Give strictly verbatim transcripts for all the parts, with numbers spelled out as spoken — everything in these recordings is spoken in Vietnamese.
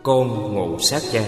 con ngộ sát cha.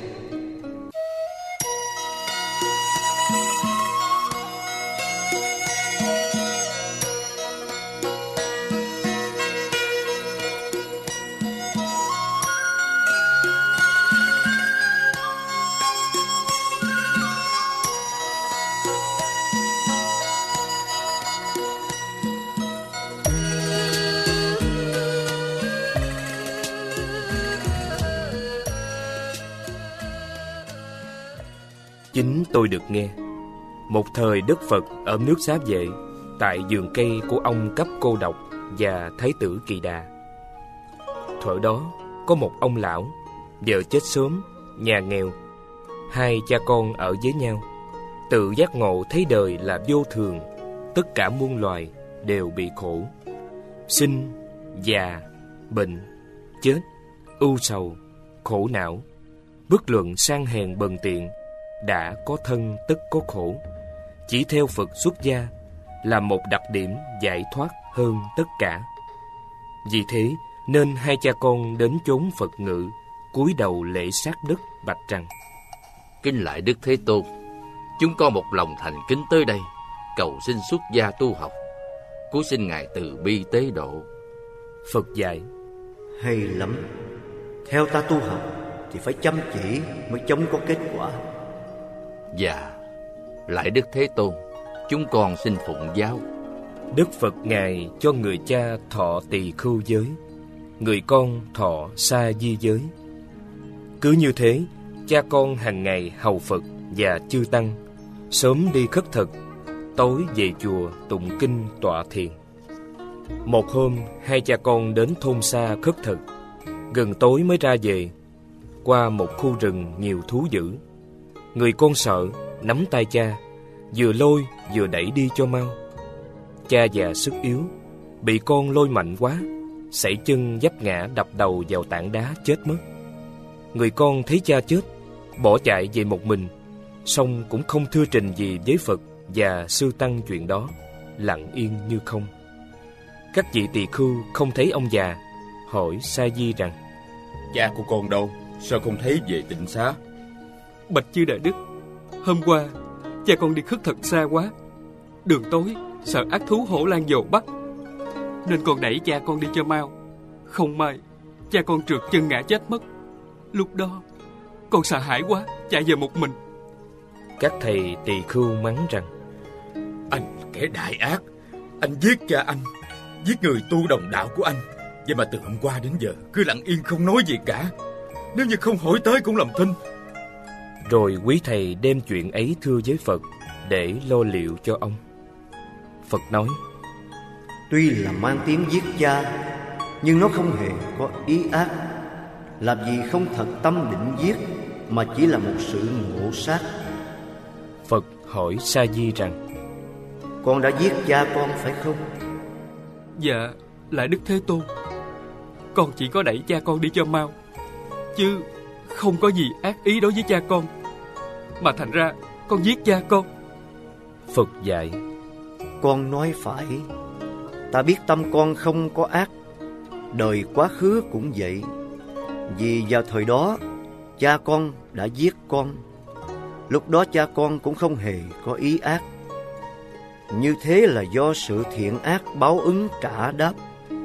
Chính tôi được nghe. Một thời Đức Phật ở nước Xá Vệ, tại vườn cây của ông Cấp Cô Độc và Thái tử Kỳ Đà. Thuở đó có một ông lão, vợ chết sớm, nhà nghèo. Hai cha con ở với nhau, tự giác ngộ thấy đời là vô thường, tất cả muôn loài đều bị khổ. Sinh, già, bệnh, chết, ưu sầu, khổ não, bất luận sang hèn bần tiện, đã có thân tất có khổ. Chỉ theo Phật xuất gia là một đặc điểm giải thoát hơn tất cả. Vì thế nên hai cha con đến chốn Phật ngự, cúi đầu lễ sát đất bạch rằng: Kính lạy Đức Thế Tôn, chúng con một lòng thành kính tới đây, cầu xin xuất gia tu học, cứu xin Ngài từ bi tế độ. Phật dạy: Hay lắm. Theo ta tu học thì phải chăm chỉ mới chống có kết quả. Dạ, lạy Đức Thế Tôn, chúng con xin phụng giáo. Đức Phật Ngài cho người cha thọ tỳ khưu giới, người con thọ sa di giới. Cứ như thế, cha con hàng ngày hầu Phật và chư tăng, sớm đi khất thực, tối về chùa tụng kinh tọa thiền. Một hôm, hai cha con đến thôn xa khất thực, gần tối mới ra về. Qua một khu rừng nhiều thú dữ, người con sợ, nắm tay cha, vừa lôi vừa đẩy đi cho mau. Cha già sức yếu, bị con lôi mạnh quá, sảy chân vấp ngã đập đầu vào tảng đá chết mất. Người con thấy cha chết, bỏ chạy về một mình, song cũng không thưa trình gì với Phật và sư tăng chuyện đó, lặng yên như không. Các vị tỳ khưu không thấy ông già, hỏi Sa Di rằng: Cha của con đâu? Sao không thấy về tịnh xá? Bạch chư đại đức, hôm qua cha con đi khất thực xa quá, đường tối sợ ác thú hổ lang dồ bắt, nên con đẩy cha con đi cho mau. Không may cha con trượt chân ngã chết mất. Lúc đó con sợ hãi quá, chạy về một mình. Các thầy tỳ khưu mắng rằng: Anh kẻ đại ác, anh giết cha anh, giết người tu đồng đạo của anh. Vậy mà từ hôm qua đến giờ cứ lặng yên không nói gì cả. Nếu như không hỏi tới cũng làm thinh. Rồi quý thầy đem chuyện ấy thưa với Phật để lo liệu cho ông. Phật nói: Tuy là mang tiếng giết cha, nhưng nó không hề có ý ác. Làm gì không thật tâm định giết, mà chỉ là một sự ngộ sát. Phật hỏi Sa Di rằng: Con đã giết cha con phải không? Dạ, lạy Đức Thế Tôn, con chỉ có đẩy cha con đi cho mau, chứ không có gì ác ý đối với cha con, mà thành ra con giết cha con. Phật dạy: Con nói phải. Ta biết tâm con không có ác. Đời quá khứ cũng vậy. Vì vào thời đó cha con đã giết con. Lúc đó cha con cũng không hề có ý ác. Như thế là do sự thiện ác báo ứng trả đáp.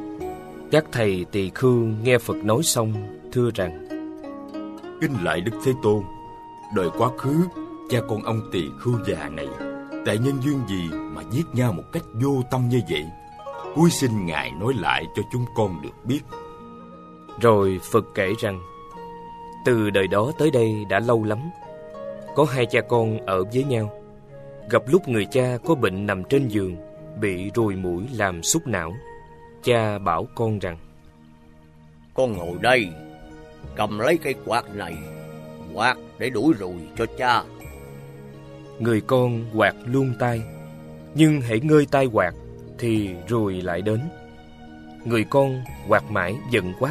Các thầy tỳ khưu nghe Phật nói xong thưa rằng: Kính lạy Đức Thế Tôn, đời quá khứ cha con ông tỳ khưu già này tại nhân duyên gì mà giết nhau một cách vô tâm như vậy? Cúi xin Ngài nói lại cho chúng con được biết. Rồi Phật kể rằng: Từ đời đó tới đây đã lâu lắm. Có hai cha con ở với nhau. Gặp lúc người cha có bệnh nằm trên giường, bị ruồi muỗi làm súc não. Cha bảo con rằng: Con ngồi đây, cầm lấy cây quạt này, quạt để đuổi ruồi cho cha. Người con quạt luôn tay, nhưng hễ ngơi tay quạt thì ruồi lại đến. Người con quạt mãi giận quá,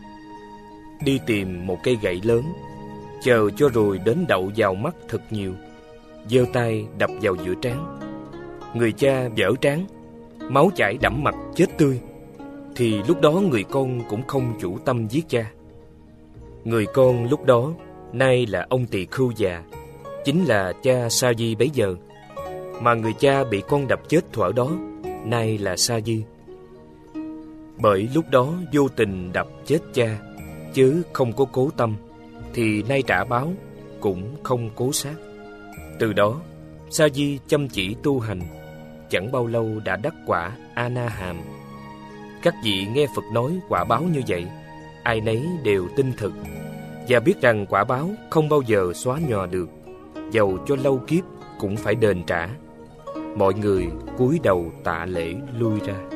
đi tìm một cây gậy lớn, chờ cho ruồi đến đậu vào mắt thật nhiều, giơ tay đập vào giữa trán. Người cha vỡ trán, máu chảy đẫm mặt chết tươi. Thì lúc đó người con cũng không chủ tâm giết cha. Người con lúc đó nay là ông tỳ khưu già, chính là cha Sa Di bấy giờ. Mà người cha bị con đập chết thuở đó nay là Sa Di. Bởi lúc đó vô tình đập chết cha, chứ không có cố tâm, thì nay trả báo cũng không cố sát. Từ đó Sa Di chăm chỉ tu hành, chẳng bao lâu đã đắc quả A Na Hàm. Các vị nghe Phật nói quả báo như vậy, ai nấy đều tin thực và biết rằng quả báo không bao giờ xóa nhòa được, dầu cho lâu kiếp cũng phải đền trả. Mọi người cúi đầu tạ lễ lui ra.